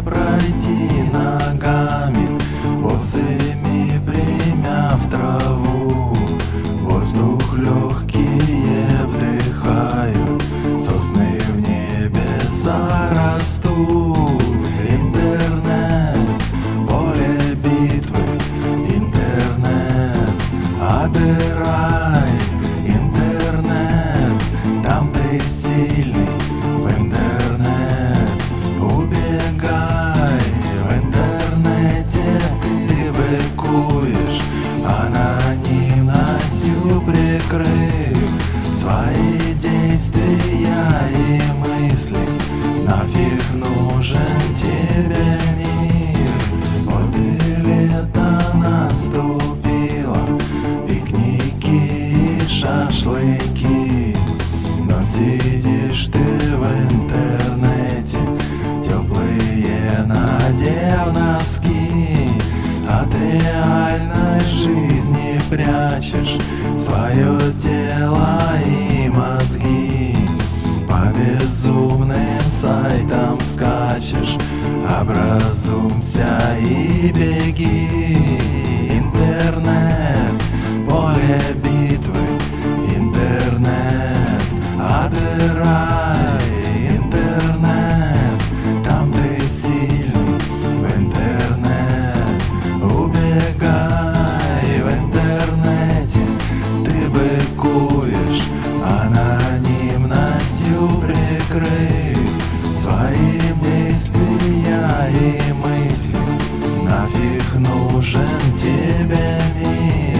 пройти ногами, босыми примяв траву. Воздух легкие вдыхают, сосны в небеса растут. Интернет, поле битвы, интернет, обирай. Интернет, там ты сильный, в интернет убегай. В интернете ты быкуешь, анонимностью прикрыв свои действия и мысли. Нафиг нужен тебе мир? Вот и лето наступило, пикники и шашлыки. Но сидишь ты в интернете, теплые надев носки. От реальной жизни прячешь свое тело и мозги. По безумным сайтам скачешь, образумся и беги. Интернет, поле битвы, интернет, обирай. Интернет, там ты сильный, в интернет убегай. В интернете ты быкуешь, анонимностью прикрыв свои действия и мысли. Нафиг нужен тебе мир?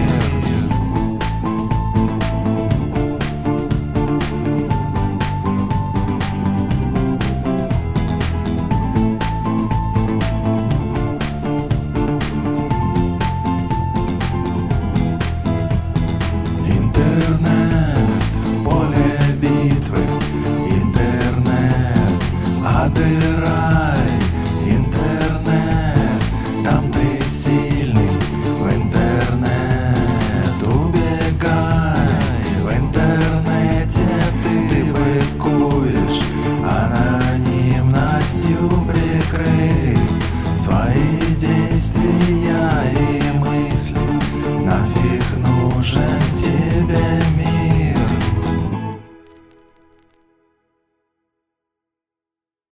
Интернет, поле битвы, интернет, обирай. Интернет, там ты сильный, в интернет убегай. В интернете ты быкуешь, анонимностью прикрыв свои действия и мысли. Нафиг нужен тебе